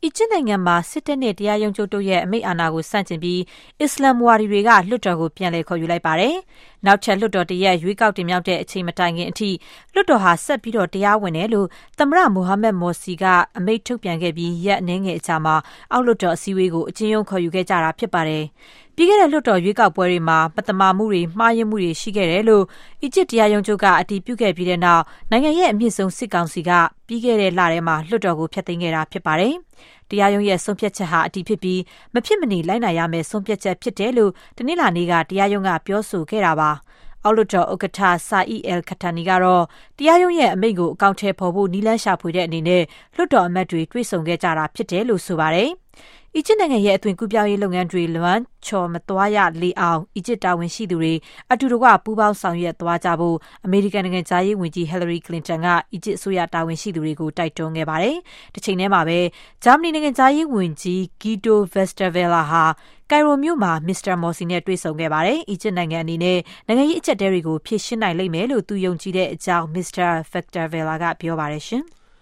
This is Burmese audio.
အီဂျစ်နိုင်ငံမှာစစ်တပ်နဲ့တရားရုံးချုပ်တို့ရဲ့အမိန့်အာဏာကိုဆန့်ကျင်ပြီးအစ္စလာမ်ဝါဒီတွေကလွှတ်တော်ကိုပြန်လည်ခေါ်ယူလိုက်ပါတယ်။နောက်ထပ်လွှတ်တော်တရက်ရွေးကောက်တင်မြှောက်တဲ့အချိန်မတိုင်ခင်အထိလွှတ်တော်ဟာဆက်ပြီးတရားဝင်တယ်လို့သမ္မတမိုဟာမက်မော်စီကအမိန့်ထုတ်ပြန်ခဲ့ပြီးရက်အနည်းငယ်အကြာမှာအောက်လွှတ်တော်အစည်းအဝေးကိုအကျဉ်းရုံးခေါ်ယူခဲ့ကြတာဖြစ်ပါတယ်။ပြီးခဲ့တဲ့လွှတ်တော်ရွေးကောက်ပွဲတွေမှာမတမာမှုတွေမှားယွင်းမှုတွေရှိခဲ့တယ်လို့အီဂျစ်တရားရုံးချုပ်ကအတည်ပြုခဲ့ပြီးတဲ့နောက်နိုင်ငံရဲ့အမြင့်ဆုံးစစ်ကောင်စီကပြီးခဲ့တဲ့လထဲမှာလွှတ်တော်ကိုဖျက်သိမ်းခဲ့တာဖြစ်ပါတယ်။တရားရုံးရဲ့ဆုံးဖြတ်ချက်ဟာအတည်ဖြစ်ပြီးမဖြစ်မနေလိုက်နာရမယ့်ဆုံးဖြတ်ချက်ဖြစ်တယ်လို့တနင်္လာနေ့ကတရားရုံးကပြောဆိုခဲ့တာပါ။အောက်လွှတ်တော်ဥက္ကဋ္ဌဆာအီအယ်ခတ်တာနီကတော့တရားရုံးရဲ့အမိန့်ကိုအကောင့်ထဲပေါ်ဖို့နီးလန်းရှာဖွေတဲ့အနေနဲ့လွှတ်တော်အမတ်တွေတွေ့ဆုံခဲ့ကြတာဖြစ်တယ်လို့ဆိုပါတယ်။အီဂျစ်နိုင်ငံရဲ့အသွင်ကူးပြောင်းရေးလုပ်ငန်းတွေလွမ်းချော်မသွားရလေအောင်အီဂျစ်တာဝန်ရှိသူတွေအတူတကွပူးပေါင်းဆောင်ရွက်သွားကြဖို့အမေရိကန်နိုင်ငံသားရေးဝန်ကြီးဟီလရီကလင်တန်ကအီဂျစ်အစိုးရတာဝန်ရှိသူတွေကိုတိုက်တွန်းခဲ့ပါတယ်။တစ်ချိန်တည်းမှာပဲဂျာမနီနိုင်ငံသားရေးဝန်ကြီးဂီတိုဗက်စတာဗယ်လာဟာကိုင်ရိုမြို့မှာမစ္စတာမော်စီနဲ့တွေ့ဆုံခဲ့ပါတယ်။အီဂျစ်နိုင်ငံအနေနဲ့နိုင်ငံရေးအကျပ်တဲတွေကိုဖြေရှင်းနိုင်လိမ့်မယ်လို့သူယုံကြည်တဲ့အကြောင်းမစ္စတာဗက်စတာဗယ်လာကပြောပါတယ်ရှင်။